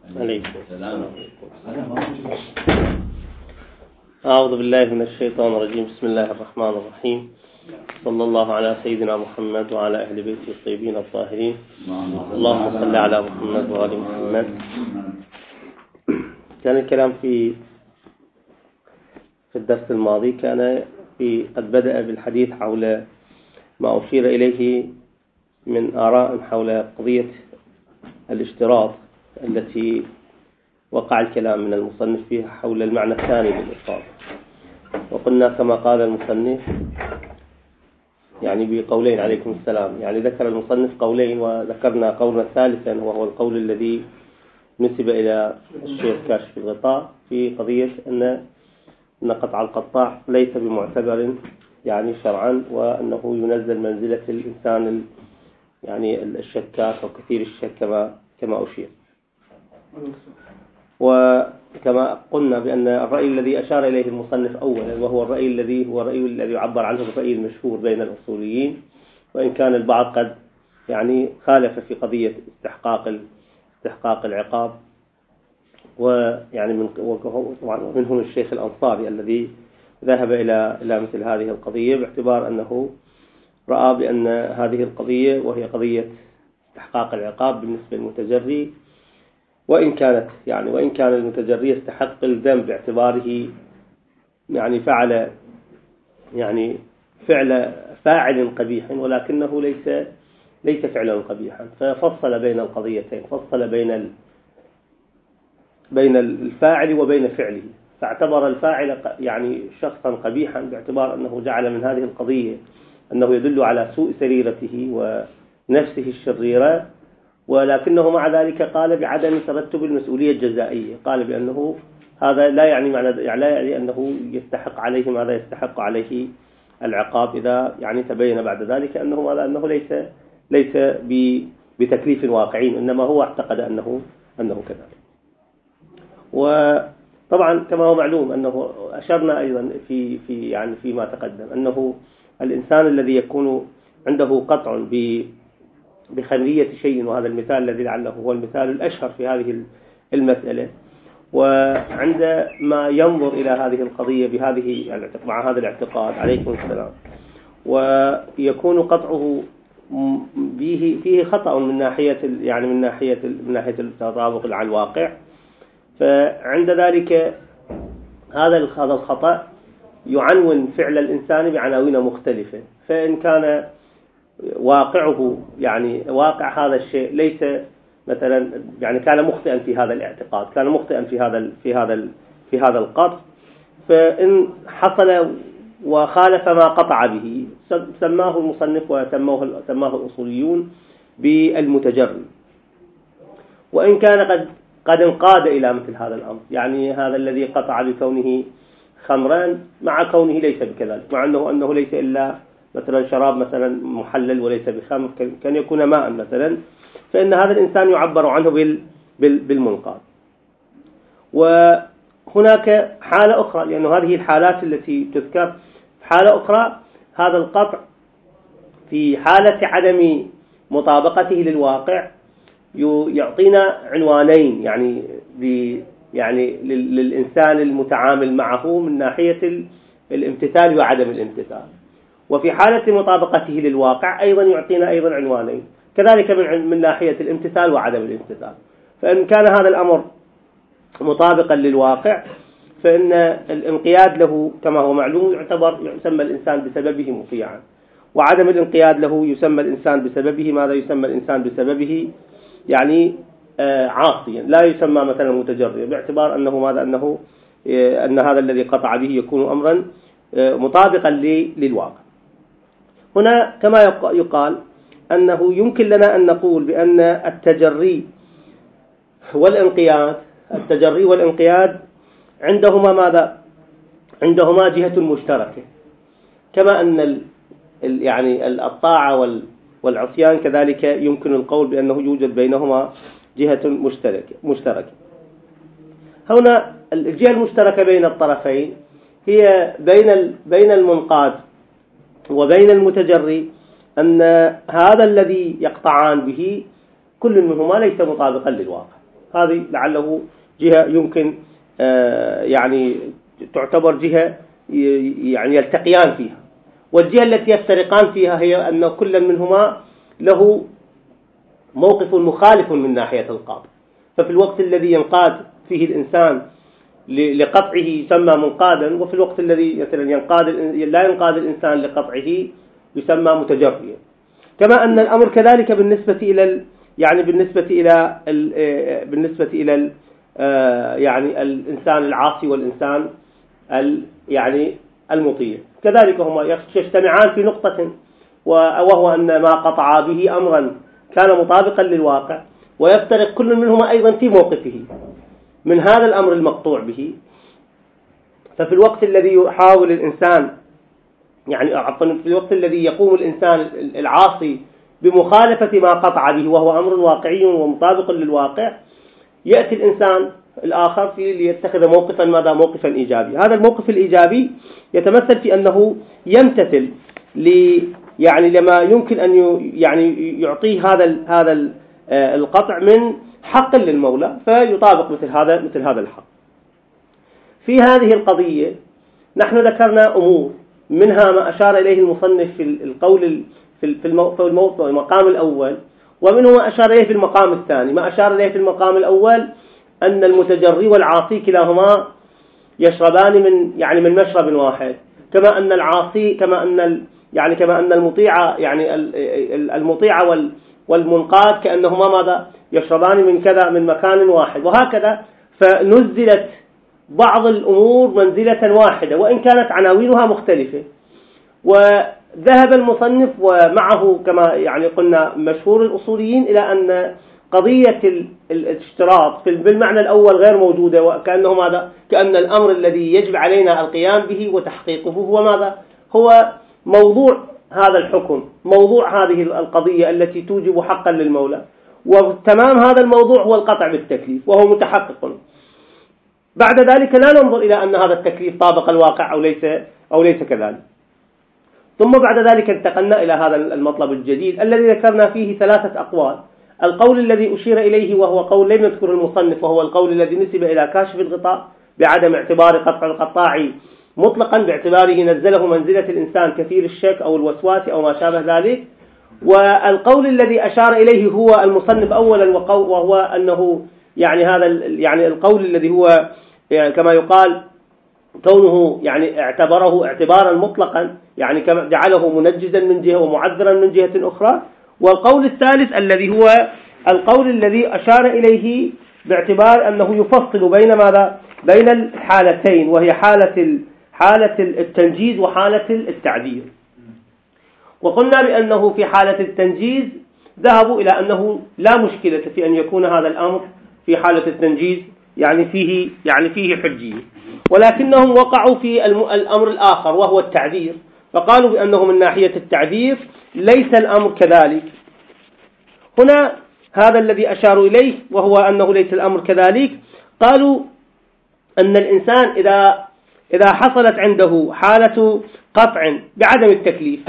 عليكم السلام. أعوذ بالله من الشيطان الرجيم. بسم الله الرحمن الرحيم. صلى الله على سيدنا محمد وعلى أهل بيته الطيبين الطاهرين. اللهم صل على محمد وآل محمد. كان الكلام في الدرس الماضي قد بدأ بالحديث حول ما أشير إليه من آراء حول قضية الاشتراط التي وقع الكلام من المصنف فيها حول المعنى الثاني للإشتراط. وقلنا كما قال المصنف يعني بقولين عليكم السلام، يعني ذكر المصنف قولين وذكرنا قولا ثالثا وهو القول الذي نسب إلى الشيخ كاشف الغطاء في قضية أن قطع القطاع ليس بمعتبر يعني شرعا، وأنه ينزل منزلة الإنسان يعني الشكاك أو كثير الشك كما أشير. وكما قلنا بأن الرأي الذي أشار إليه المصنف أولا وهو الرأي الذي يعبر عنه بالرأي المشهور بين الأصوليين، وإن كان البعض قد يعني خالف في قضية استحقاق العقاب، ويعني منهم الشيخ الأنصاري الذي ذهب إلى مثل هذه القضية باعتبار أنه رأى بأن هذه القضية وهي قضية استحقاق العقاب بالنسبة للمتجري، وإن كان المتجري يستحق الذنب باعتباره يعني فعل فاعل قبيح، ولكنه ليس فعلا قبيحا، ففصل بين القضيتين، فصل بين الفاعل وبين فعله، فاعتبر الفاعل يعني شخصا قبيحا باعتبار أنه جعل من هذه القضية أنه يدل على سوء سريرته ونفسه الشريرة، ولكنه مع ذلك قال بعدم ترتب المسؤولية الجزائية، قال بأنه هذا لا يعني أنه يستحق عليه ماذا يستحق عليه العقاب إذا يعني تبين بعد ذلك أنه ليس بتكليف واقعي، إنما هو اعتقد أنه كذلك. وطبعا كما هو معلوم أنه أشرنا أيضا فيما تقدم أنه الإنسان الذي يكون عنده قطع بخمرية شيء، وهذا المثال الذي لعله هو المثال الأشهر في هذه المسألة، وعندما ينظر إلى هذه القضية مع هذا الاعتقاد عليكم السلام، ويكون قطعه فيه خطأ من ناحية التطابق على الواقع، فعند ذلك هذا الخطأ يعنون فعل الإنسان بعناوين مختلفة، فإن كان واقعه واقع هذا الشيء ليس مثلا كان مخطئا في هذا الاعتقاد، كان مخطئا في هذا القطع، فإن حصل وخالف ما قطع به سماه المصنف وسماه الأصوليون بالمتجري، وإن كان قد انقاد إلى مثل هذا الأمر، يعني هذا الذي قطع بكونه خمرا مع كونه ليس بكذلك، مع أنه ليس إلا مثلا شراب مثلا محلل وليس بخمر، كان يكون ماء مثلا، فإن هذا الإنسان يعبر عنه بالمنقاد. وهناك حالة أخرى، لأن هذه الحالات التي تذكر حالة أخرى، هذا القطع في حالة عدم مطابقته للواقع يعطينا عنوانين للإنسان المتعامل معه من ناحية الامتثال وعدم الامتثال، وفي حالة مطابقته للواقع أيضا يعطينا أيضا عنوانين كذلك من ناحية الامتثال وعدم الامتثال. فإن كان هذا الأمر مطابقا للواقع فإن الانقياد له كما هو معلوم يسمى الإنسان بسببه مطيعا، وعدم الانقياد له يسمى الإنسان بسببه ماذا؟ يسمى الإنسان بسببه عاصيا، لا يسمى مثلا متجريا، باعتبار أن هذا الذي قطع به يكون أمرا مطابقا للواقع. هنا كما يقال أنه يمكن لنا أن نقول بأن التجري والانقياد عندهما ماذا؟ عندهما جهة مشتركة، كما أن الطاعة والعصيان كذلك يمكن القول بأنه يوجد بينهما جهة مشتركة. هنا الجهة المشتركة بين الطرفين هي بين المنقاد وبين المتجري، أن هذا الذي يقطعان به كل منهما ليس مطابقا للواقع، هذه لعله جهة يمكن يعني تعتبر جهة يعني يلتقيان فيها. والجهة التي يفترقان فيها هي أن كل منهما له موقف مخالف من ناحية القاطع. ففي الوقت الذي ينقاد فيه الإنسان لقطعه يسمى منقادا، وفي الوقت الذي مثلا لا ينقاد الإنسان لقطعه يسمى متجريا. كما أن الأمر كذلك بالنسبة إلى يعني الإنسان العاصي والإنسان يعني المطيع، كذلك هما يجتمعان في نقطة، وهو أن ما قطع به أمرا كان مطابقا للواقع، ويفترق كل منهما أيضا في موقفه من هذا الأمر المقطوع به. ففي الوقت الذي يحاول الإنسان في الوقت الذي يقوم الإنسان العاصي بمخالفة ما قطع به وهو أمر واقعي ومطابق للواقع، يأتي الإنسان الآخر ليتخذ موقفا إيجابي. هذا الموقف الإيجابي يتمثل في أنه يمتثل لما يمكن أن يعطيه هذا القطع من حق للمولى، فيطابق مثل هذا الحق. في هذه القضية نحن ذكرنا أمور، منها ما أشار إليه المصنف في القول في المقام الأول، ومنه ما أشار إليه في المقام الثاني. ما أشار إليه في المقام الأول أن المتجري والعاصي كلاهما يشربان من مشرب واحد، كما أن العاصي كما أن المطيع المطيع والمنقاد كأنهما يشربان من مكان واحد، وهكذا. فنزلت بعض الأمور منزلة واحدة وإن كانت عناوينها مختلفة. وذهب المصنف ومعه كما قلنا مشهور الأصوليين إلى أن قضية الاشتراط بالمعنى الأول غير موجودة، وكأنه كأن الأمر الذي يجب علينا القيام به وتحقيقه هو موضوع هذا الحكم، موضوع هذه القضية التي توجب حقا للمولى، وتمام هذا الموضوع هو القطع بالتكليف، وهو متحقق. بعد ذلك لا ننظر إلى أن هذا التكليف طابق الواقع أو ليس كذلك. ثم بعد ذلك انتقلنا إلى هذا المطلب الجديد الذي ذكرنا فيه 3 أقوال. القول الذي أشير إليه وهو قول لم يذكر المصنف، وهو القول الذي نسب إلى كاشف الغطاء بعدم اعتبار قطع القطاع مطلقا، باعتباره نزله منزلة الإنسان كثير الشك أو الوسواس أو ما شابه ذلك. والقول الذي أشار إليه هو المصنف أولا، وهو أنه هذا القول الذي هو كما يقال كونه اعتبره اعتبارا مطلقا، كما جعله منجزا من جهة ومعذرا من جهة أخرى. والقول الثالث الذي هو القول الذي أشار إليه باعتبار أنه يفصل بين الحالتين، وهي حالة التنجيز وحالة التعديل. وقلنا بأنه في حالة التنجيز ذهبوا إلى أنه لا مشكلة في أن يكون هذا الأمر في حالة التنجيز فيه حجية، ولكنهم وقعوا في الأمر الآخر وهو التعذير، فقالوا بأنه من ناحية التعذير ليس الأمر كذلك. هنا هذا الذي أشاروا إليه وهو أنه ليس الأمر كذلك. قالوا أن الإنسان إذا حصلت عنده حالة قطع بعدم التكليف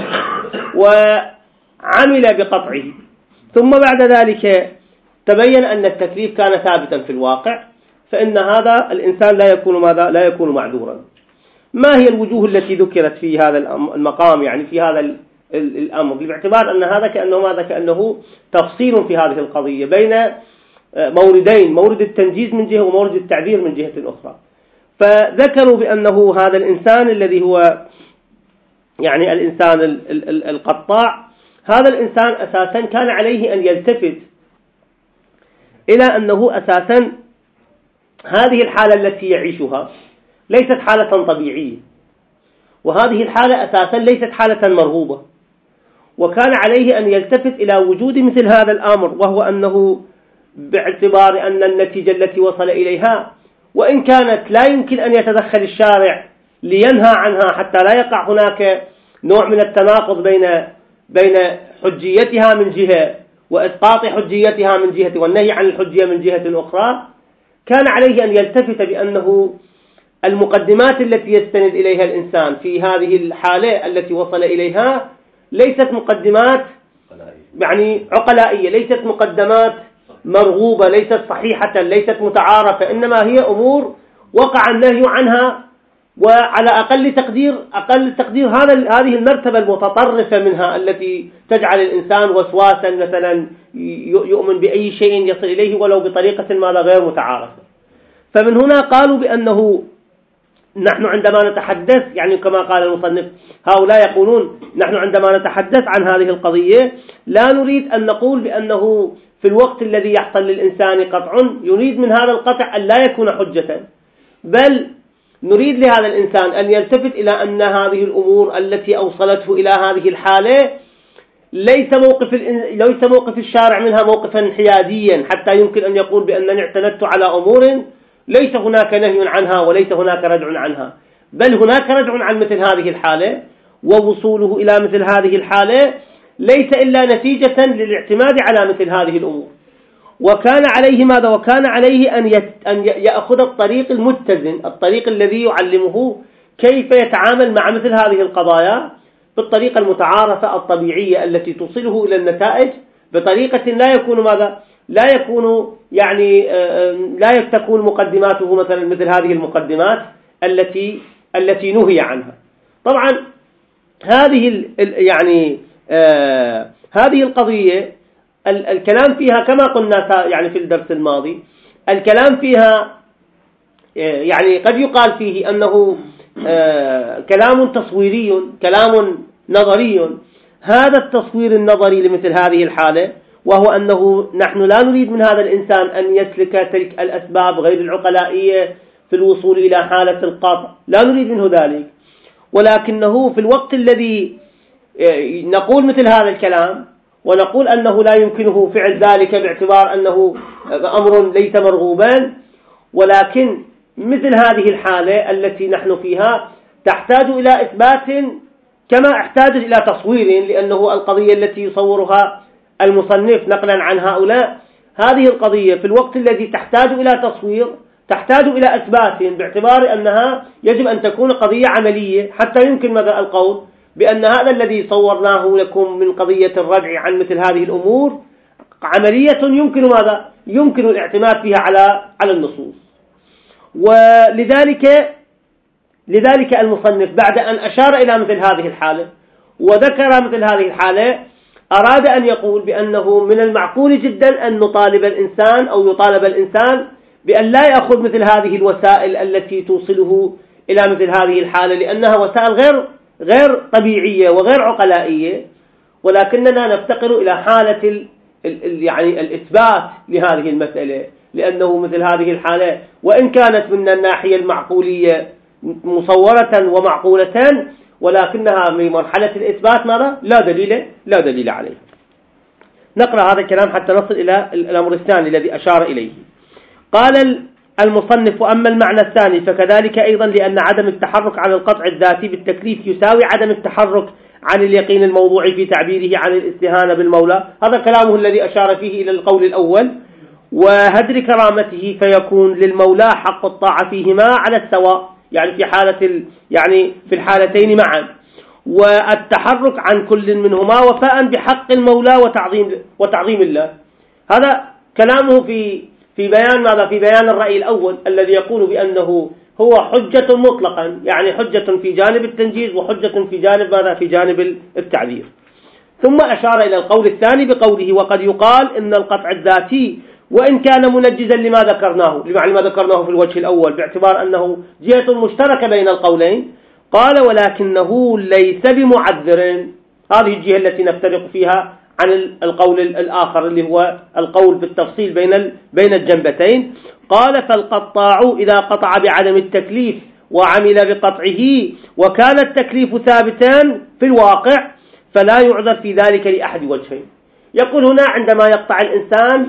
وعمل بقطعه، ثم بعد ذلك تبين أن التكليف كان ثابتا في الواقع، فإن هذا الإنسان لا يكون معذورا. ما هي الوجوه التي ذكرت في هذا المقام في هذا الأمر، باعتبار أن هذا كأنه تفصيل في هذه القضية بين موردين، مورد التنجيز من جهة ومورد التعذير من جهة أخرى. فذكروا بأنه هذا الإنسان الذي هو الإنسان القطاع، هذا الإنسان أساسا كان عليه أن يلتفت إلى أنه أساسا هذه الحالة التي يعيشها ليست حالة طبيعية، وهذه الحالة أساسا ليست حالة مرغوبة، وكان عليه أن يلتفت إلى وجود مثل هذا الأمر، وهو أنه باعتبار أن النتيجة التي وصل إليها وإن كانت لا يمكن أن يتدخل الشارع لينهى عنها حتى لا يقع هناك نوع من التناقض بين حجيتها من جهة وإسقاط حجيتها من جهة والنهي عن الحجية من جهة أخرى، كان عليه أن يلتفت بأنه المقدمات التي يستند إليها الإنسان في هذه الحالة التي وصل إليها ليست مقدمات عقلائية، ليست مقدمات مرغوبة، ليست صحيحة، ليست متعارفة، إنما هي أمور وقع النهي عنها، وعلى أقل تقدير هذه المرتبة المتطرفة منها التي تجعل الإنسان وسواسا مثلا يؤمن بأي شيء يصل إليه ولو بطريقة ما غير متعارفة. فمن هنا قالوا بأنه نحن عندما نتحدث، يعني كما قال المصنف، هؤلاء يقولون نحن عندما نتحدث عن هذه القضية لا نريد أن نقول بأنه في الوقت الذي يحصل للإنسان قطع يريد من هذا القطع أن لا يكون حجة، بل نريد لهذا الإنسان أن يلتفت إلى أن هذه الأمور التي أوصلته إلى هذه الحالة ليس موقف الشارع منها موقفا حياديا حتى يمكن أن يقول بأنني اعتمدت على أمور ليس هناك نهي عنها وليس هناك رجع عنها، بل هناك رجع عن مثل هذه الحالة، ووصوله إلى مثل هذه الحالة ليس إلا نتيجة للاعتماد على مثل هذه الأمور. وكان عليه ماذا؟ وكان عليه أن يأخذ الطريق المتزن، الطريق الذي يعلمه كيف يتعامل مع مثل هذه القضايا بالطريقة المتعارفة الطبيعية التي توصله إلى النتائج بطريقة لا يكون ماذا؟ لا يكون يعني لا تكون مقدماته مثل هذه المقدمات التي نهي عنها. طبعا هذه يعني هذه القضية الكلام فيها كما قلنا يعني في الدرس الماضي، الكلام فيها يعني قد يقال فيه أنه كلام تصويري، كلام نظري. هذا التصوير النظري لمثل هذه الحالة وهو أنه نحن لا نريد من هذا الإنسان أن يسلك تلك الأسباب غير العقلائية في الوصول إلى حالة القطع، لا نريد منه ذلك، ولكنه في الوقت الذي نقول مثل هذا الكلام ونقول أنه لا يمكنه فعل ذلك باعتبار أنه أمر ليس مرغوبا، ولكن مثل هذه الحالة التي نحن فيها تحتاج إلى إثبات كما احتاجت إلى تصوير، لأنه القضية التي يصورها المصنف نقلا عن هؤلاء، هذه القضية في الوقت الذي تحتاج إلى تصوير تحتاج إلى إثبات باعتبار أنها يجب أن تكون قضية عملية حتى يمكن ماذا القول بأن هذا الذي صورناه لكم من قضية الردع عن مثل هذه الأمور عملية يمكن ماذا؟ يمكن الاعتماد فيها على النصوص. لذلك المصنف بعد أن أشار إلى مثل هذه الحالة وذكر مثل هذه الحالة أراد أن يقول بأنه من المعقول جدا أن يطالب الإنسان بأن لا يأخذ مثل هذه الوسائل التي توصله إلى مثل هذه الحالة، لأنها وسائل غير طبيعية وغير عقلائية، ولكننا نفتقر إلى حالة يعني الإثبات لهذه المسألة، لأنه مثل هذه الحالة وإن كانت من الناحية المعقولية مصورة ومعقولة، ولكنها من مرحلة الإثبات ماذا؟ لا دليل عليه. نقرأ هذا الكلام حتى نصل إلى الأمر الثاني الذي أشار إليه. قال المصنف: أما المعنى الثاني فكذلك أيضا، لأن عدم التحرك عن القطع الذاتي بالتكليف يساوي عدم التحرك عن اليقين الموضوعي في تعبيره عن الاستهانة بالمولى. هذا كلامه الذي أشار فيه إلى القول الأول: وهدر كرامته، فيكون للمولى حق الطاعة فيهما على السواء، يعني في الحالتين معا، والتحرك عن كل منهما وفاء بحق المولى وتعظيم الله. هذا كلامه في بيان ماذا؟ في بيان الرأي الأول الذي يقول بأنه هو حجة مطلقا، يعني حجة في جانب التنجيز وحجة في جانب ماذا؟ في جانب التعذير. ثم أشار إلى القول الثاني بقوله: وقد يقال إن القطع الذاتي وإن كان منجزا لما ذكرناه في الوجه الأول باعتبار أنه جهة مشتركة بين القولين، قال: ولكنه ليس بمعذر. هذه الجهة التي نفترق فيها عن القول الآخر اللي هو القول بالتفصيل بين الجنبتين. قال: فالقطاع إذا قطع بعدم التكليف وعمل بقطعه وكان التكليف ثابتا في الواقع فلا يعذر في ذلك لأحد وجهين. يقول هنا عندما يقطع الإنسان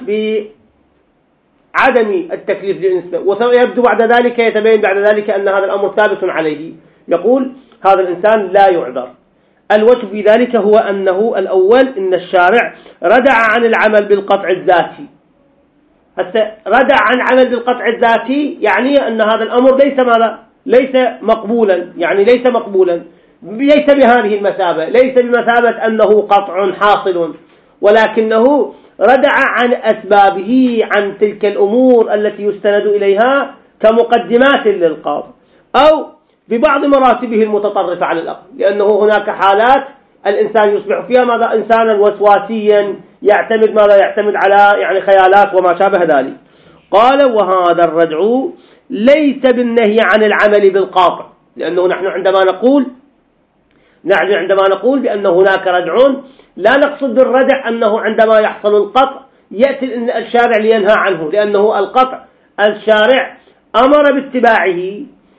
بعدم التكليف للإنسان ويبدو بعد ذلك يتبين بعد ذلك أن هذا الأمر ثابت عليه، يقول هذا الإنسان لا يعذر. الوجه في ذلك هو أنه الأول إن الشارع ردع عن العمل بالقطع الذاتي. ردع عن عمل بالقطع الذاتي يعني أن هذا الأمر ليس مقبولا، يعني ليس مقبولا، ليس بهذه المثابة، ليس بمثابة أنه قطع حاصل، ولكنه ردع عن أسبابه، عن تلك الأمور التي يستند إليها كمقدمات للقاضي، أو ببعض مراتبه المتطرفة على الأقل، لأنه هناك حالات الإنسان يصبح فيها ماذا إنسانا وسواسيا يعتمد ماذا يعتمد على يعني خيالات وما شابه ذلك. قال وهذا الردع ليس بالنهي عن العمل بالقاطع، لأنه نحن عندما نقول بأن هناك ردع لا نقصد بالردع أنه عندما يحصل القطع يأتي الشارع لينهى عنه، لأنه القطع الشارع أمر باتباعه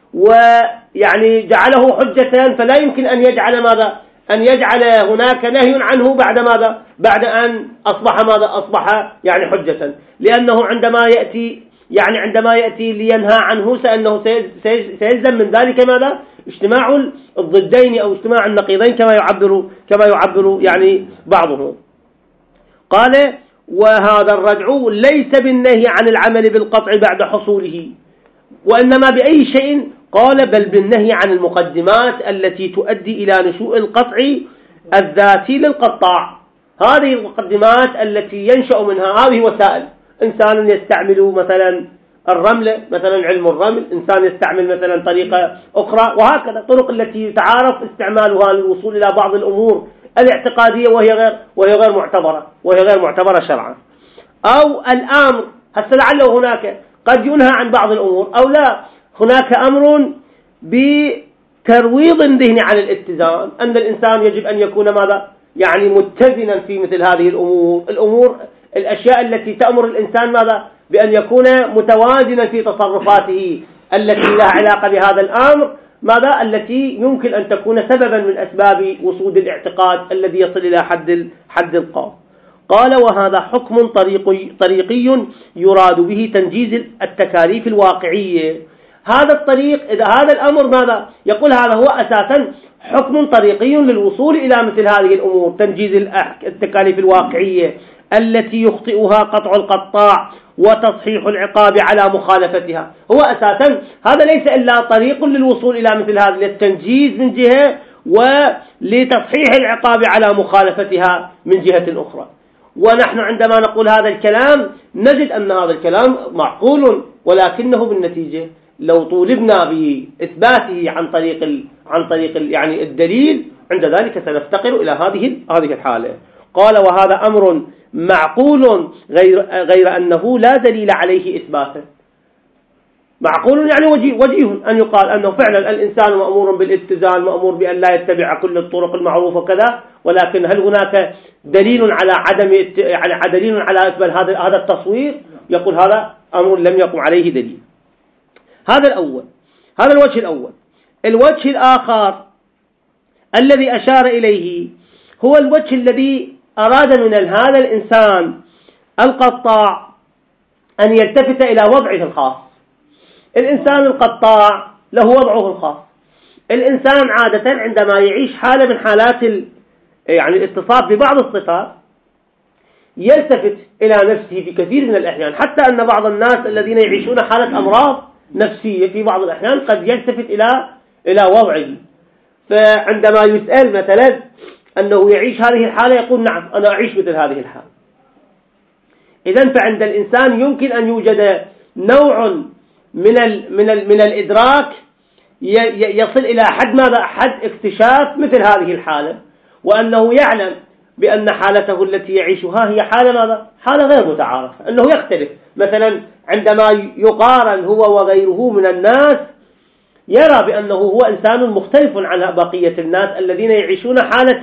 ويعني جعله حجة، فلا يمكن أن يجعل ماذا أن يجعل هناك نهي عنه بعد ماذا بعد أن أصبح يعني حجة، لأنه عندما يأتي لينهى عنه سأنه سيلزم من ذلك ماذا اجتماع الضدين أو اجتماع النقيضين كما يعبر يعني بعضهم. قال وهذا الردع ليس بالنهي عن العمل بالقطع بعد حصوله، وإنما بأي شيء؟ قال بل بالنهي عن المقدمات التي تؤدي إلى نشوء القطع الذاتي للقطاع. هذه المقدمات التي ينشأ منها هذه وسائل، إنسان يستعمل مثلا الرمل، مثلا علم الرمل، إنسان يستعمل مثلا طريقة أخرى، وهكذا طرق التي يتعارف استعمالها للوصول إلى بعض الأمور الاعتقادية وهي غير معتبرة شرعا. أو الأمر هسه لعله هناك قد ينهى عن بعض الأمور أو لا، هناك أمر بترويض الذهن عن الاتزان، أن الإنسان يجب أن يكون ماذا يعني متزنا في مثل هذه الأمور الأشياء التي تأمر الإنسان ماذا بأن يكون متوازنا في تصرفاته التي لها علاقة بهذا الأمر، ماذا التي يمكن أن تكون سببا من أسباب وصول الاعتقاد الذي يصل إلى حد القاف. قال وهذا حكم طريقي يراد به تنجيز التكاليف الواقعية. هذا الطريق إذا هذا الأمر ماذا يقول هذا هو أساسا حكم طريقي للوصول إلى مثل هذه الأمور، تنجيز التكاليف الواقعية التي يخطئها قطع القطاع وتصحيح العقاب على مخالفتها. هو أساسا هذا ليس إلا طريق للوصول إلى مثل هذا، للتنجيز من جهة ولتصحيح العقاب على مخالفتها من جهة أخرى. ونحن عندما نقول هذا الكلام نجد أن هذا الكلام معقول، ولكنه بالنتيجة لو طولبنا بإثباته عن طريق يعني الدليل، عند ذلك سنفتقر إلى هذه الحالة. قال وهذا أمر معقول غير أنه لا دليل عليه إثباته. معقول يعني وجيه أن يقال أنه فعلا الإنسان مأمور بالاتزان، مأمور بأن لا يتبع كل الطرق المعروفة كذا، ولكن هل هناك دليل على إثبات هذا التصوير؟ يقول هذا أمر لم يقم عليه دليل. هذا الوجه الأول. الوجه الآخر الذي أشار إليه هو الوجه الذي أراد من هذا الإنسان القطاع أن يلتفت إلى وضعه الخاص. الإنسان القطاع له وضعه الخاص. الإنسان عادة عندما يعيش حالة من حالات يعني الاتصاف ببعض الصفات يلتفت إلى نفسه في كثير من الأحيان، حتى أن بعض الناس الذين يعيشون حالة أمراض نفسية في بعض الأحيان قد يلتفت إلى وضعه. فعندما يسأل مثلا أنه يعيش هذه الحالة يقول نعم أنا أعيش مثل هذه الحالة. إذن فعند الإنسان يمكن أن يوجد نوع من الإدراك يصل إلى حد اكتشاف مثل هذه الحالة، وأنه يعلم بأن حالته التي يعيشها هي حالة غير متعارفة، أنه يختلف. مثلا عندما يقارن هو وغيره من الناس يرى بأنه هو إنسان مختلف عن بقية الناس الذين يعيشون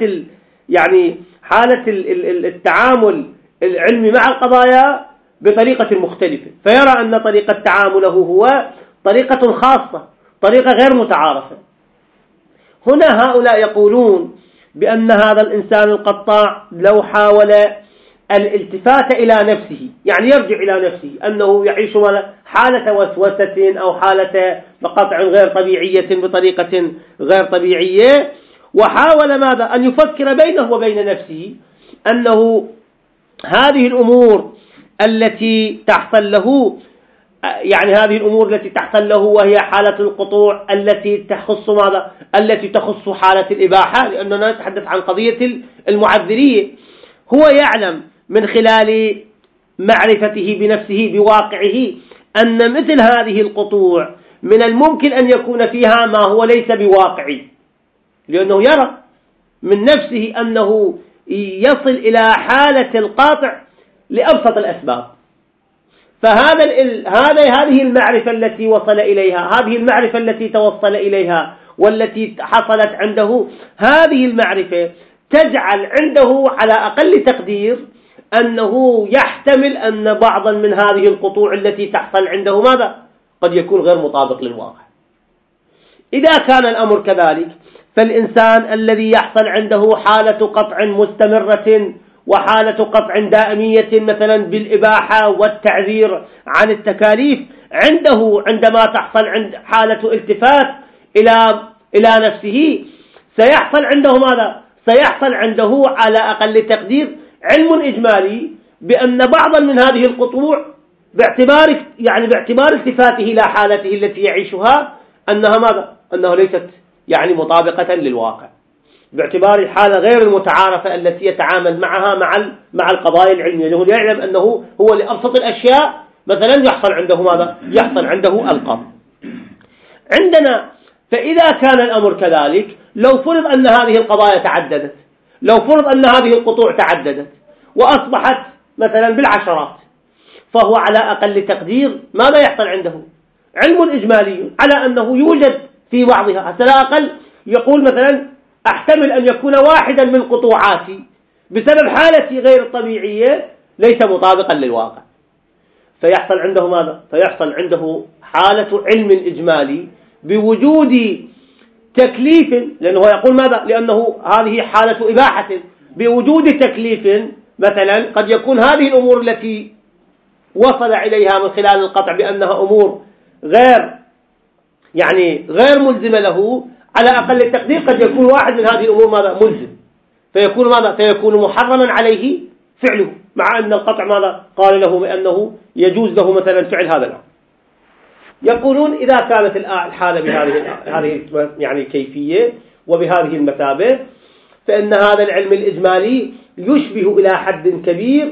حالة التعامل العلمي مع القضايا بطريقة مختلفة، فيرى أن طريقة تعامله هو طريقة خاصة، طريقة غير متعارفة. هنا هؤلاء يقولون بأن هذا الإنسان القطاع لو حاول الالتفات إلى نفسه، يعني يرجع إلى نفسه أنه يعيش حالة وسوسة أو حالة قطع غير طبيعية بطريقة غير طبيعية، وحاول ماذا أن يفكر بينه وبين نفسه أنه هذه الأمور التي تحصل له، يعني هذه الأمور التي تحصل له وهي حالة القطوع التي تخص ماذا؟ التي تخص حالة الإباحة، لأننا نتحدث عن قضية المعذرية. هو يعلم من خلال معرفته بنفسه بواقعه أن مثل هذه القطوع من الممكن أن يكون فيها ما هو ليس بواقعي، لأنه يرى من نفسه أنه يصل إلى حالة القاطع لأبسط الأسباب. هذه المعرفة التي وصل إليها، هذه المعرفة التي توصل إليها والتي حصلت عنده، هذه المعرفة تجعل عنده على أقل تقدير أنه يحتمل أن بعضا من هذه القطوع التي تحصل عنده ماذا؟ قد يكون غير مطابق للواقع. إذا كان الأمر كذلك فالإنسان الذي يحصل عنده حالة قطع مستمرة وحالة قطع دائمية مثلا بالإباحة والتعذير عن التكاليف، عندما تحصل عند حالة التفات إلى نفسه سيحصل عنده ماذا؟ سيحصل عنده على أقل تقدير علم إجمالي بأن بعضا من هذه القطوع باعتبار التفاته إلى حالته التي يعيشها أنها ماذا؟ أنها ليست مطابقة للواقع، باعتبار الحالة غير المتعارفة التي يتعامل معها مع القضايا العلمية، لأنه يعلم أنه هو لأبسط الأشياء مثلا يحصل عنده ماذا؟ يحصل عنده القطع. عندنا فإذا كان الأمر كذلك، لو فرض أن هذه القضايا تعددت، لو فرض أن هذه القطوع تعددت وأصبحت مثلا بالعشرات، فهو على أقل تقدير ماذا يحصل عنده؟ علم إجمالي على أنه يوجد في بعضها، حتى لا أقل يقول مثلا أحتمل أن يكون واحدا من قطوعاتي بسبب حالتي غير الطبيعية ليس مطابقا للواقع. فيحصل عنده ماذا؟ فيحصل عنده حالة علم إجمالي بوجود تكليف، لأنه يقول ماذا؟ لأنه هذه حالة إباحة، بوجود تكليف مثلا قد يكون هذه الأمور التي وصل إليها من خلال القطع بأنها أمور غير ملزمة له، على أقل التقدير قد يكون واحد من هذه الأمور ماذا؟ ملزم، فيكون ماذا؟ فيكون محرما عليه فعله، مع أن القطع ماذا؟ قال له بأنه يجوز له مثلا فعل هذا الأمر. يقولون إذا كانت الحالة بهذه الكيفية وبهذه المثابة، فإن هذا العلم الإجمالي يشبه إلى حد كبير،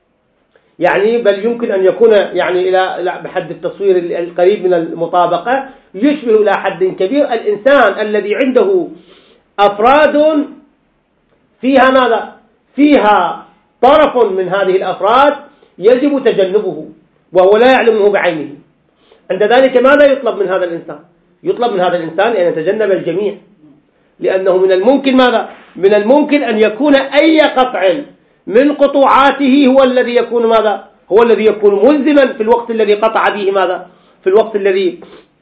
بل يمكن أن يكون إلى بحد التصوير القريب من المطابقة، يشبه إلى حد كبير الإنسان الذي عنده أفراد فيها ماذا؟ فيها طرف من هذه الأفراد يجب تجنبه وهو لا يعلمه بعينه. عند ذلك ماذا يطلب من هذا الإنسان؟ يطلب من هذا الإنسان أن يتجنب الجميع، لأنه من الممكن ماذا؟ من الممكن أن يكون أي قطع من قطوعاته هو الذي يكون ماذا؟ هو الذي يكون ملزما في الوقت الذي قطع به ماذا؟ في الوقت الذي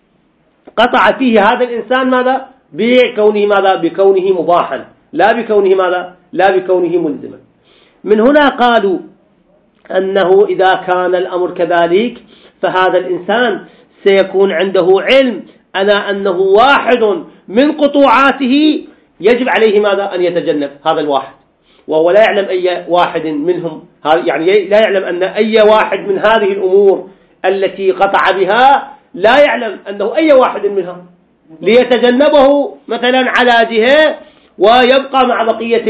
قطع فيه هذا الإنسان ماذا؟ بكونه ماذا؟ بكونه مباحا، لا بكونه ماذا؟ لا بكونه ملزما. من هنا قالوا أنه إذا كان الأمر كذلك فهذا الإنسان سيكون عنده علم أنه واحد من قطوعاته يجب عليه ماذا؟ أن يتجنب هذا الواحد، وهو لا يعلم أي واحد منهم، لا يعلم أن أي واحد من هذه الأمور التي قطع بها، لا يعلم أنه أي واحد منها، ليتجنبه مثلا على جهة ويبقى مع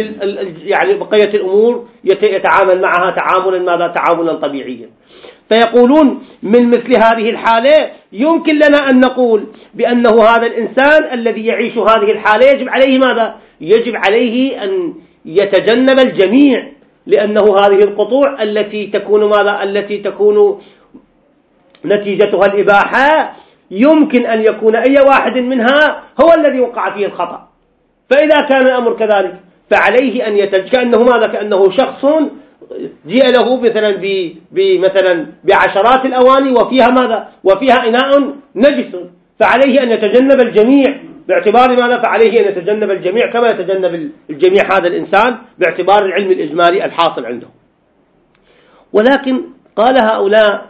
بقية الأمور يتعامل معها تعاملا طبيعيا. فيقولون من مثل هذه الحالة يمكن لنا أن نقول بأنه هذا الإنسان الذي يعيش هذه الحالة يجب عليه ماذا؟ يجب عليه أن يتجنب الجميع، لأنه هذه القطوع التي تكون ماذا؟ التي تكون نتيجتها الإباحة يمكن أن يكون أي واحد منها هو الذي وقع فيه الخطأ. فإذا كان الأمر كذلك فعليه أن كأنه ماذا؟ كأنه شخص جاء له مثلا بعشرات الأواني وفيها ماذا؟ وفيها إناء نجس، فعليه أن يتجنب الجميع باعتبار ماذا؟ فعليه أن يتجنب الجميع كما يتجنب الجميع هذا الإنسان باعتبار العلم الإجمالي الحاصل عنده. ولكن قال هؤلاء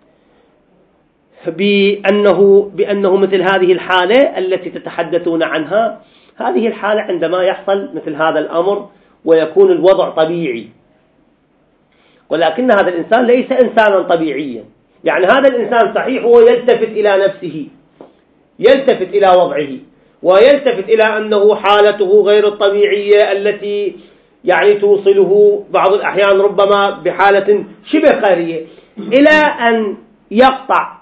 بأنه مثل هذه الحالة التي تتحدثون عنها، هذه الحالة عندما يحصل مثل هذا الأمر ويكون الوضع طبيعي، ولكن هذا الإنسان ليس إنسانا طبيعيا. هذا الإنسان صحيح هو يلتفت إلى نفسه، يلتفت إلى وضعه، ويلتفت إلى أنه حالته غير الطبيعية التي يعني توصله بعض الأحيان ربما بحالة شبه خيرية إلى أن يقطع،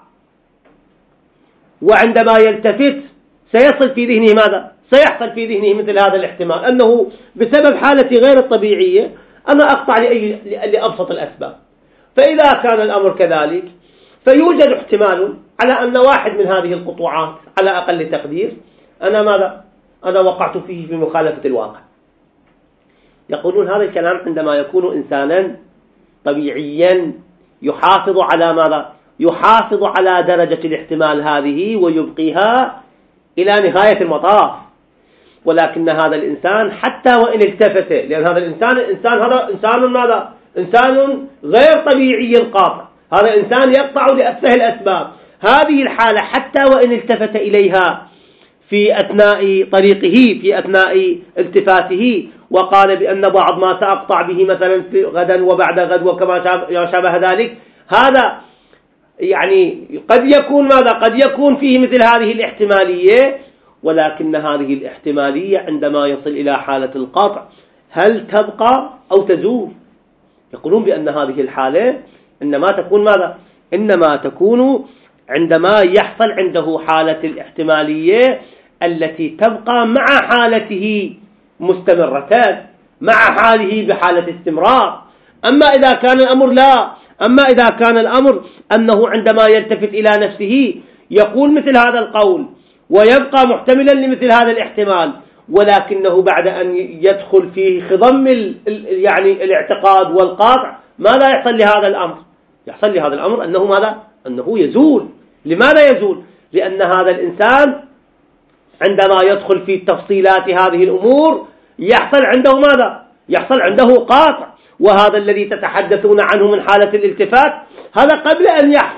وعندما يلتفت سيصل في ذهنه ماذا؟ سيحصل في ذهنه مثل هذا الاحتمال، أنه بسبب حالتي غير الطبيعية أنا أقطع لأبسط الأسباب. فإذا كان الأمر كذلك فيوجد احتمال على أن واحد من هذه القطوعات على أقل تقدير أنا وقعت فيه بمخالفة الواقع. يقولون هذا الكلام عندما يكون إنسانا طبيعيا يحافظ على ماذا؟ يحافظ على درجة الاحتمال هذه ويبقيها إلى نهاية المطاف. ولكن هذا الإنسان حتى وإن التفت، لأن هذا الإنسان هذا إنسان ماذا؟ إنسان غير طبيعي القاطع، هذا إنسان يقطع لأتفه الأسباب. هذه الحالة حتى وإن التفت إليها في أثناء طريقه، في أثناء التفاته، وقال بأن بعض ما سأقطع به مثلا غدا وبعد غد وكما شابه ذلك، هذا يعني قد يكون ماذا؟ قد يكون فيه مثل هذه الاحتمالية، ولكن هذه الاحتمالية عندما يصل إلى حالة القطع هل تبقى أو تزول؟ يقولون بأن هذه الحالة إنما تكون ماذا؟ إنما تكون عندما يحصل عنده حالة الاحتمالية التي تبقى مع حالته مستمرتان، مع حاله بحالة استمرار. أما إذا كان الأمر لا، أما إذا كان الأمر أنه عندما يلتفت إلى نفسه يقول مثل هذا القول ويبقى محتملا لمثل هذا الاحتمال، ولكنه بعد أن يدخل في خضم يعني الاعتقاد والقاطع ماذا يحصل لهذا الأمر؟ يحصل لهذا الأمر أنه ماذا؟ أنه يزول. لماذا يزول؟ لأن هذا الإنسان عندما يدخل في تفصيلات هذه الأمور يحصل عنده ماذا؟ يحصل عنده قاطع، وهذا الذي تتحدثون عنه من حالة الالتفات هذا قبل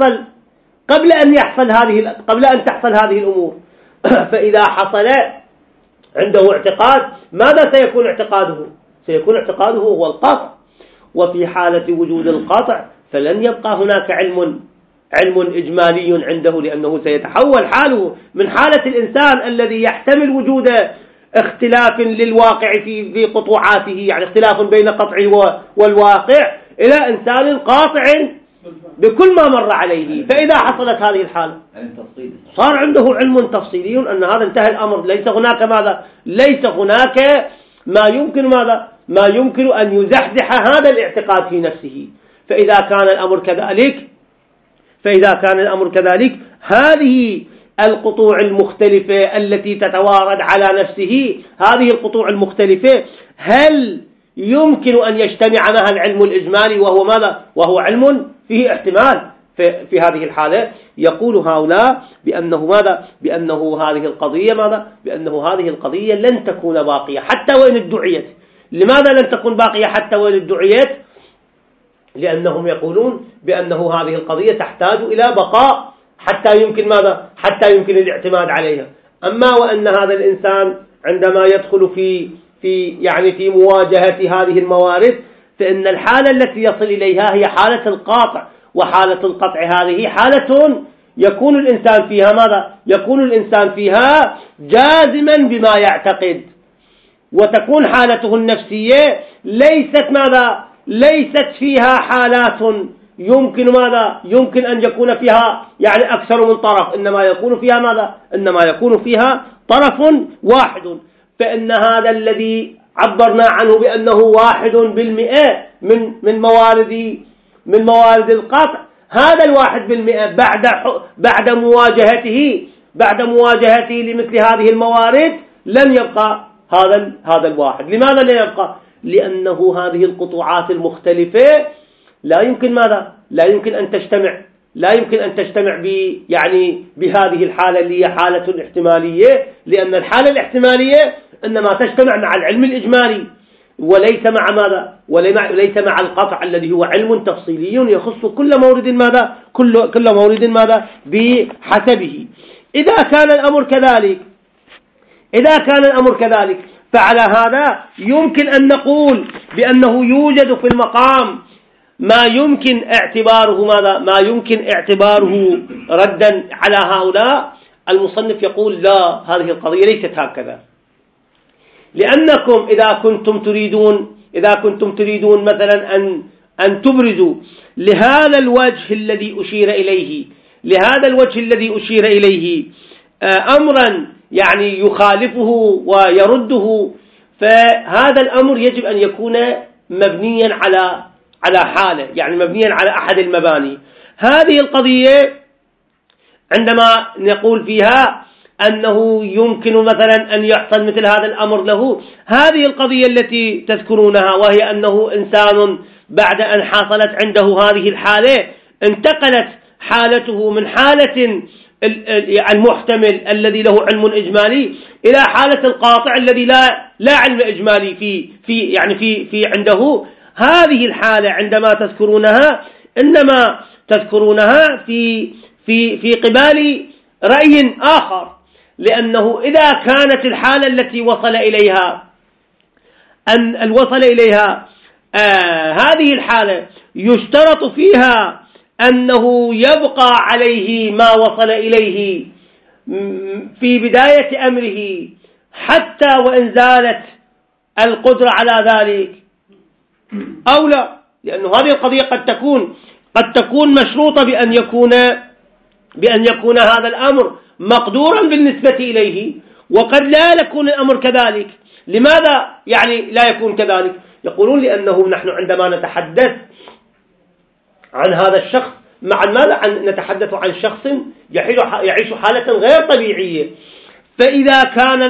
أن تحصل هذه الأمور. فإذا حصل عنده اعتقاد ماذا سيكون اعتقاده؟ سيكون اعتقاده هو القطع، وفي حالة وجود القطع فلن يبقى هناك علم إجمالي عنده، لأنه سيتحول حاله من حالة الإنسان الذي يحتمل وجود اختلاف للواقع في قطوعاته، يعني اختلاف بين قطعه والواقع، إلى إنسان قاطع بكل ما مر عليه. فإذا حصلت هذه الحالة صار عنده علم تفصيلي أن هذا انتهى الأمر، ليس هناك ماذا؟ ليس هناك ما يمكن أن يزحزح هذا الاعتقاد في نفسه. فإذا كان الأمر كذلك هذه القطوع المختلفة التي تتوارد على نفسه، هذه القطوع المختلفة هل يمكن أن يجتمع معها العلم الإجمالي وهو ماذا؟ وهو علم فيه احتمال. في هذه الحالة يقول هؤلاء بأنه ماذا؟ بأنه هذه القضية ماذا؟ بأنه هذه القضية لن تكون باقية حتى وإن ادعيت. لماذا لن تكون باقية حتى وإن ادعيت؟ لأنهم يقولون بأنه هذه القضية تحتاج إلى بقاء حتى يمكن ماذا؟ حتى يمكن الاعتماد عليها. أما وأن هذا الإنسان عندما يدخل في مواجهة هذه الموارد، فإن الحالة التي يصل إليها هي حالة القاطع، وحالة القطع هذه حالة يكون الإنسان فيها ماذا؟ يكون الإنسان فيها جازما بما يعتقد، وتكون حالته النفسية ليست ماذا؟ ليست فيها حالات يمكن ماذا؟ يمكن أن يكون فيها يعني أكثر من طرف، إنما يكون فيها ماذا؟ إنما يكون فيها طرف واحد. فإن هذا الذي عبرنا عنه بأنه 1% من موارد القطع، هذا 1% بعد مواجهته لمثل هذه الموارد لن يبقى هذا الواحد. لماذا لا يبقى؟ لأنه هذه القطوعات المختلفة لا يمكن ماذا؟ لا يمكن أن تجتمع بهذه الحالة اللي هي حالة الاحتمالية، لأن الحالة الاحتمالية إنما تجتمع مع العلم الإجمالي وليس مع ماذا؟ وليس مع القطع الذي هو علم تفصيلي يخص كل مورد ماذا؟ كل مورد ماذا؟ بحسبه. إذا كان الأمر كذلك فعلى هذا يمكن أن نقول بأنه يوجد في المقام ما يمكن اعتباره ماذا؟ ما يمكن اعتباره ردا على هؤلاء. المصنف يقول لا، هذه القضية ليست هكذا، لأنكم إذا كنتم تريدون إذا كنتم تريدون مثلا أن تبرزوا لهذا الوجه الذي أشير إليه أمرا يعني يخالفه ويرده، فهذا الأمر يجب أن يكون مبنيا على حالة، يعني مبنيا على أحد المباني. هذه القضية عندما نقول فيها أنه يمكن مثلا أن يحصل مثل هذا الأمر له، هذه القضية التي تذكرونها، وهي أنه إنسان بعد أن حصلت عنده هذه الحالة انتقلت حالته من حالة المحتمل الذي له علم إجمالي إلى حالة القاطع الذي لا علم إجمالي في عنده. هذه الحالة عندما تذكرونها إنما تذكرونها في قبال رأي آخر، لأنه إذا كانت الحالة التي وصل إليها هذه الحالة يشترط فيها أنه يبقى عليه ما وصل إليه في بداية أمره حتى وإن زالت القدرة على ذلك أو لا، لأن هذه القضية قد تكون مشروطة بأن يكون هذا الأمر مقدورا بالنسبة إليه، وقد لا يكون الأمر كذلك. لماذا يعني لا يكون كذلك؟ يقولون لأنه نحن عندما نتحدث عن هذا الشخص نتحدث عن شخص يعيش حالة غير طبيعية، فإذا كان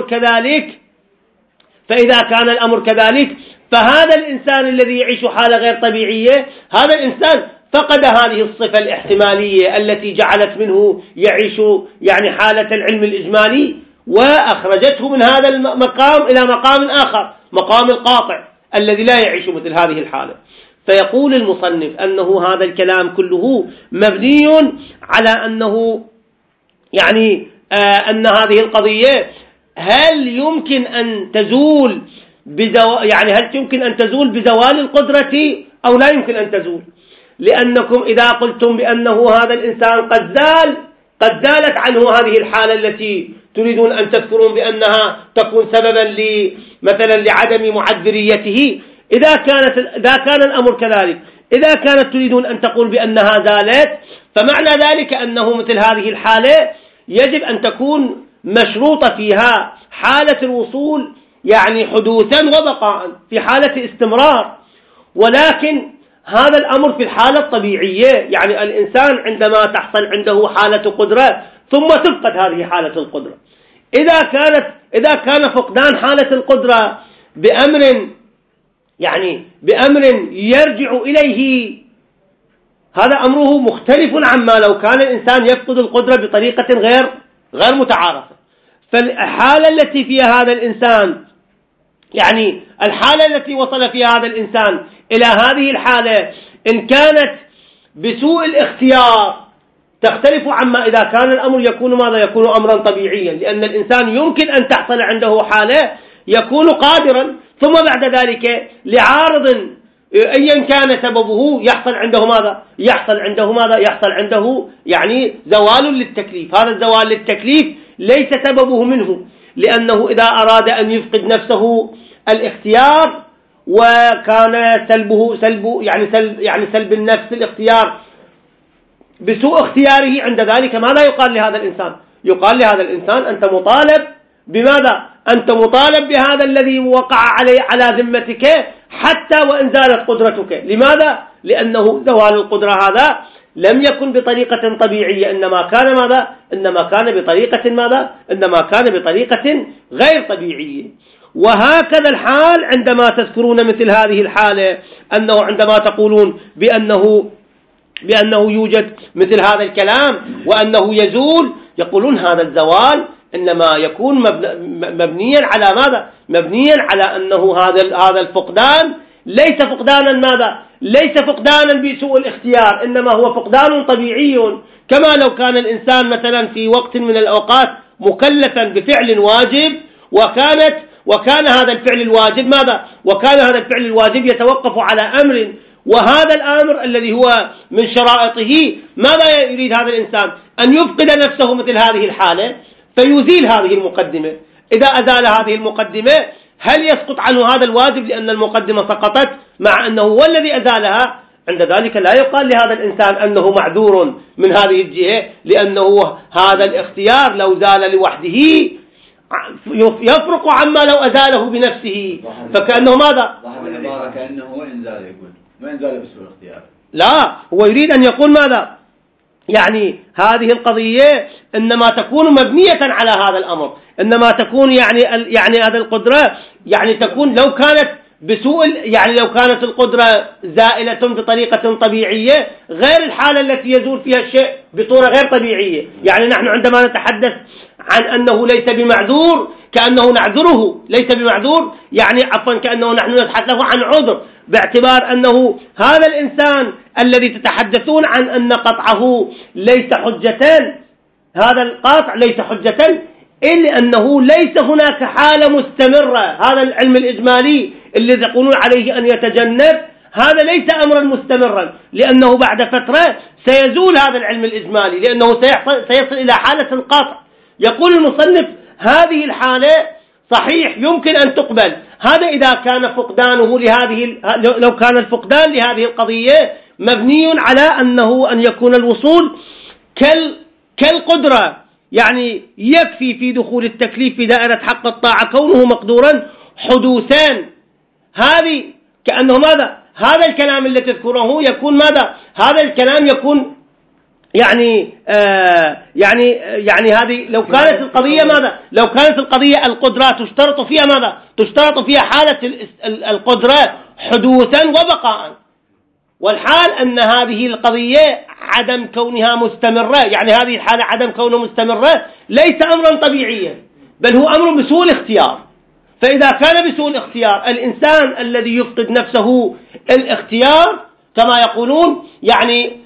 الأمر كذلك فهذا الإنسان الذي يعيش حالة غير طبيعية، هذا الإنسان فقد هذه الصفة الاحتمالية التي جعلت منه يعيش يعني حالة العلم الإجمالي، وأخرجته من هذا المقام إلى مقام آخر، مقام القاطع الذي لا يعيش مثل هذه الحالة. فيقول المصنف أنه هذا الكلام كله مبني على أنه يعني أن هذه القضية هل يمكن أن تزول بزوال القدرة أو لا يمكن أن تزول. لأنكم إذا قلتم بأنه هذا الإنسان قد زالت عنه هذه الحالة التي تريدون أن تذكرون بأنها تكون سببا مثلا لعدم معذريته، إذا كان الأمر كذلك، إذا كانت تريدون أن تقول بأنها زالت، فمعنى ذلك أنه مثل هذه الحالة يجب أن تكون مشروطة فيها حالة الوصول يعني حدوثا وبقاء في حالة استمرار. ولكن هذا الأمر في الحالة الطبيعية، يعني الإنسان عندما تحصل عنده حالة قدرة ثم تفقد هذه حالة القدرة، إذا كان فقدان حالة القدرة بأمر يرجع إليه، هذا أمره مختلف عما لو كان الإنسان يفقد القدرة بطريقة غير متعارفة. فالحالة التي فيها هذا الإنسان، يعني الحالة التي وصل فيها هذا الإنسان إلى هذه الحالة إن كانت بسوء الاختيار تختلف عما إذا كان الأمر يكون أمرا طبيعيا، لأن الإنسان يمكن أن تحصل عنده حالة يكون قادرا ثم بعد ذلك لعارض أيا كان سببه يحصل عنده يعني زوال للتكليف. هذا الزوال للتكليف ليس سببه منه، لأنه إذا أراد أن يفقد نفسه الاختيار وكان سلب النفس الاختيار بسوء اختياره، عند ذلك ماذا يقال لهذا الإنسان؟ يقال لهذا الإنسان أنت مطالب بماذا؟ أنت مطالب بهذا الذي وقع على ذمتك حتى وإن زالت قدرتك. لماذا؟ لأنه زوال القدرة هذا لم يكن بطريقة طبيعية، إنما كان بطريقة غير طبيعية. وهكذا الحال عندما تذكرون مثل هذه الحالة، أنه عندما تقولون بأنه يوجد مثل هذا الكلام وأنه يزول، يقولون هذا الزوال إنما يكون مبنيا على ماذا؟ مبنيا على أنه هذا الفقدان ليس فقدانا ماذا؟ ليس فقدانا بسوء الاختيار، إنما هو فقدان طبيعي، كما لو كان الإنسان مثلا في وقت من الأوقات مكلفا بفعل واجب وكان هذا الفعل الواجب ماذا؟ وكان هذا الفعل الواجب يتوقف على أمر، وهذا الأمر الذي هو من شرائطه ماذا يريد هذا الإنسان؟ أن يفقد نفسه مثل هذه الحالة فيزيل هذه المقدمة. إذا أزال هذه المقدمة هل يسقط عنه هذا الواجب لأن المقدمة سقطت مع أنه هو الذي أزالها؟ عند ذلك لا يقال لهذا الإنسان أنه معذور من هذه الجهة، لأنه هذا الاختيار لو زال لوحده يفرق عما لو أزاله بنفسه، فكأنه ماذا؟ كأنه إن زال يقول ما إن زال بسوء الاختيار. لا، هو يريد أن يقول ماذا؟ يعني هذه القضية إنما تكون مبنية على هذا الأمر، إنما تكون يعني هذه القدرة يعني تكون لو كانت بسوء، يعني لو كانت القدرة زائلة بطريقة طبيعية غير الحالة التي يزول فيها الشيء بصورة غير طبيعية. يعني نحن عندما نتحدث عن أنه ليس بمعذور كأنه نعذره ليس بمعذور، يعني عفوا كأنه نحن نتحدث عن عذر، باعتبار أنه هذا الإنسان الذي تتحدثون عن أن قطعه ليس حجة، هذا القاطع ليس حجة إلا أنه ليس هناك حالة مستمرة. هذا العلم الإجمالي الذي يقولون عليه أن يتجنب هذا ليس أمرا مستمرا، لأنه بعد فترة سيزول هذا العلم الإجمالي، لأنه سيصل إلى حالة القطع. يقول المصنف هذه الحالة صحيح يمكن أن تقبل، هذا إذا كان فقدانه لو كان الفقدان لهذه القضية مبني على أن يكون الوصول كالقدرة، يعني يكفي في دخول التكليف في دائرة حق الطاعة كونه مقدورا حدوثان. هذه كأنه ماذا؟ هذا الكلام الذي تذكره يكون ماذا؟ هذا الكلام يكون يعني هذه لو كانت القضية ماذا؟ لو كانت القضية القدرة تشترط فيها ماذا؟ تشترط فيها حالة القدرة حدوثا وبقاء، والحال أن هذه القضية عدم كونها مستمرة، يعني هذه الحالة عدم كونها مستمرة ليس أمرا طبيعيا بل هو أمر بسوء الاختيار. فإذا كان بسوء الاختيار الإنسان الذي يفقد نفسه الاختيار كما يقولون يعني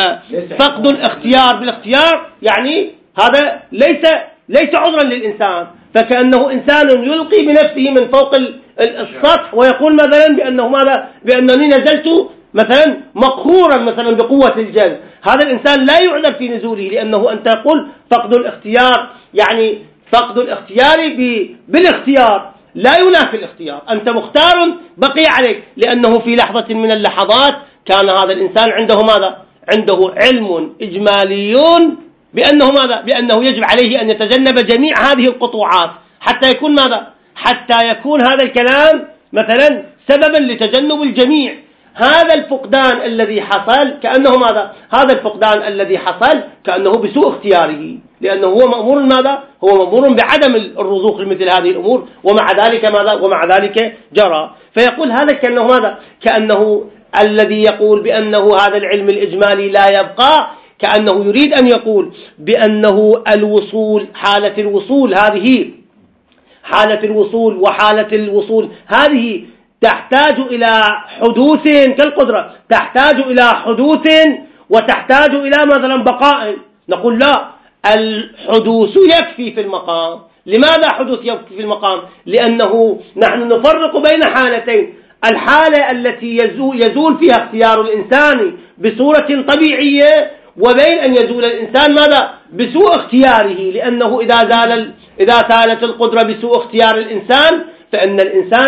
فقد الاختيار بالاختيار، يعني هذا ليس عذرا للإنسان، فكأنه إنسان يلقي بنفسه من فوق السطح ويقول مثلا بأنه ماذا؟ بأنني نزلت مثلا مقهورا مثلا بقوة الجذب. هذا الإنسان لا يعذر في نزوله، لأنه أنت تقول فقد الاختيار، يعني فقد الاختيار بالاختيار لا ينافي الاختيار، أنت مختار بقي عليك، لأنه في لحظة من اللحظات كان هذا الإنسان عنده ماذا؟ عنده علم إجمالي بأنه ماذا؟ بأنه يجب عليه أن يتجنب جميع هذه القطوعات حتى يكون ماذا؟ حتى يكون هذا الكلام مثلا سببا لتجنب الجميع. هذا الفقدان الذي حصل كأنه ماذا؟ هذا الفقدان الذي حصل كأنه بسوء اختياره، لأنه هو مأمور ماذا؟ هو مأمور بعدم الرضوخ لمثل هذه الأمور، ومع ذلك ماذا؟ ومع ذلك جرى. فيقول هذا كأنه ماذا؟ كأنه الذي يقول بأنه هذا العلم الإجمالي لا يبقى كأنه يريد أن يقول بأنه الوصول، حالة الوصول هذه، حالة الوصول وحالة الوصول هذه تحتاج إلى حدوث كالقدرة، تحتاج إلى حدوث وتحتاج إلى مثلا بقاء. نقول لا، الحدوث يكفي في المقام. لماذا حدوث يكفي في المقام؟ لأنه نحن نفرق بين حالتين: الحالة التي يزول فيها اختيار الإنسان بصورة طبيعية، وبين أن يزول الإنسان ماذا؟ بسوء اختياره، لأنه إذا زالت القدرة بسوء اختيار الإنسان فإن الإنسان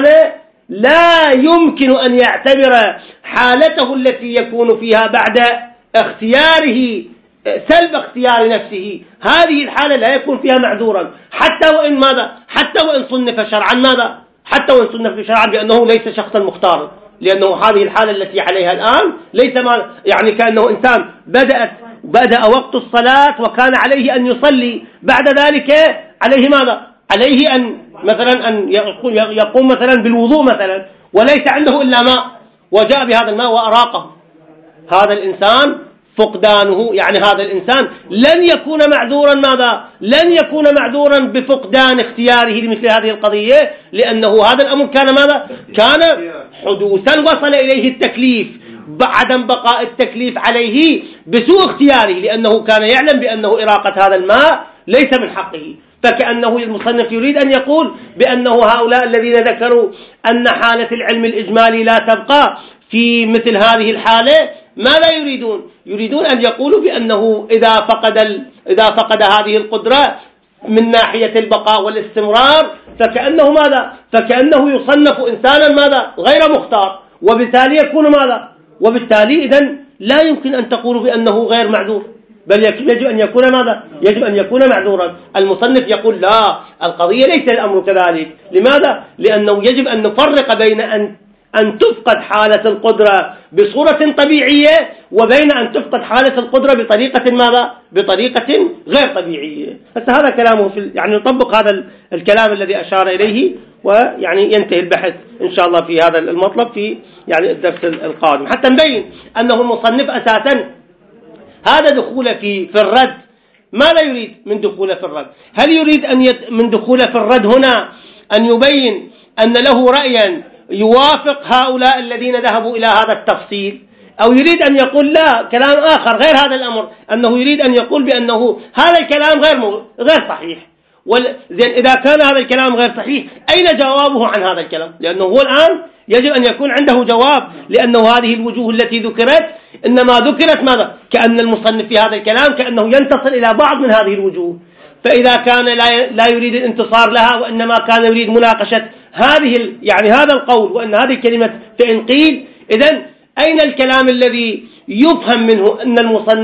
لا يمكن أن يعتبر حالته التي يكون فيها بعد اختياره سلب اختيار نفسه، هذه الحالة لا يكون فيها معذورا حتى وإن ماذا؟ حتى وإن صنف شرعا ماذا؟ حتى وإن صنف شرعا بأنه ليس شخصا مختارا، لأنه هذه الحالة التي عليها الآن ليس يعني كأنه إنسان بدأ وقت الصلاة وكان عليه أن يصلي، بعد ذلك عليه ماذا؟ عليه أن مثلا أن يقوم مثلا بالوضوء مثلا، وليس عنده إلا ماء وجاء بهذا الماء وأراقه. هذا الإنسان فقدانه، يعني هذا الإنسان لن يكون معذورا ماذا؟ لن يكون معذورا بفقدان اختياره لمثل هذه القضية، لأنه هذا الأمر كان ماذا؟ كان حدوثا وصل إليه التكليف، عدم بقاء التكليف عليه بسوء اختياره، لأنه كان يعلم بأنه إراقة هذا الماء ليس من حقه. فكأنه المصنف يريد أن يقول بأنه هؤلاء الذين ذكروا أن حالة العلم الإجمالي لا تبقى في مثل هذه الحالة، ماذا يريدون؟ يريدون أن يقولوا بأنه إذا فقد هذه القدرة من ناحية البقاء والاستمرار فكأنه ماذا؟ فكأنه يصنف إنسانا ماذا؟ غير مختار، وبالتالي يكون ماذا؟ وبالتالي إذن لا يمكن أن تقول بأنه غير معذور، بل يجب أن يكون ماذا؟ يجب أن يكون معذورا. المصنف يقول لا، القضية ليس الأمر كذلك. لماذا؟ لأنه يجب أن نفرق بين أن تفقد حالة القدرة بصورة طبيعية وبين أن تفقد حالة القدرة بطريقة ماذا؟ بطريقة غير طبيعية. هذا كلامه يعني نطبق هذا الكلام الذي أشار إليه، ويعني ينتهي البحث إن شاء الله في هذا المطلب في يعني الدرس القادم، حتى نبين أنه المصنف أساسا هذا دخول في الرد. ما لا يريد من دخول في الرد؟ هل يريد من دخول في الرد هنا أن يبين أن له رأيا يوافق هؤلاء الذين ذهبوا إلى هذا التفصيل، أو يريد أن يقول لا كلام آخر غير هذا الأمر، أنه يريد أن يقول بأنه هذا الكلام غير صحيح؟ إذا كان هذا الكلام غير صحيح أين جوابه عن هذا الكلام؟ لأنه هو الآن يجب أن يكون عنده جواب، لأنه هذه الوجوه التي ذكرت إنما ذكرت ماذا؟ كأن المصنف في هذا الكلام كأنه ينتصر إلى بعض من هذه الوجوه، فإذا كان لا يريد الانتصار لها وإنما كان يريد مناقشة يعني هذا القول وأن هذه الكلمة فإن قيل، إذن أين الكلام الذي يفهم منه أن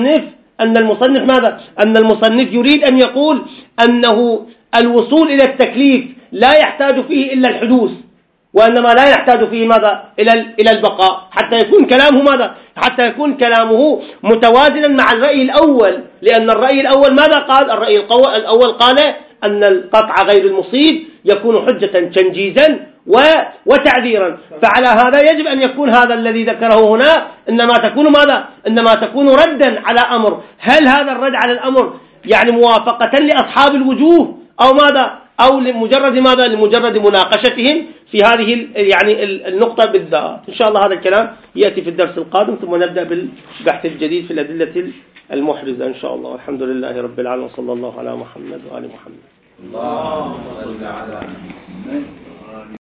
المصنف ماذا؟ أن المصنف يريد أن يقول أنه الوصول إلى التكليف لا يحتاج فيه إلا الحدوث، وإنما لا يحتاج فيه ماذا؟ إلى البقاء، حتى يكون كلامه ماذا؟ حتى يكون كلامه متوازنا مع الرأي الأول. لأن الرأي الأول ماذا قال؟ الرأي الأول قال أن القطع غير المصيب يكون حجة تنجيزا وتعذيرا، فعلى هذا يجب أن يكون هذا الذي ذكره هنا إنما تكون ماذا؟ إنما تكون ردا على أمر. هل هذا الرد على الأمر يعني موافقة لأصحاب الوجوه أو ماذا؟ أو لمجرد ماذا؟ لمجرد مناقشتهم في هذه يعني النقطة بالذات. إن شاء الله هذا الكلام يأتي في الدرس القادم، ثم نبدأ بالبحث الجديد في الأدلة المحرزة إن شاء الله. والحمد لله رب العالمين، وصلى الله على محمد وآل محمد.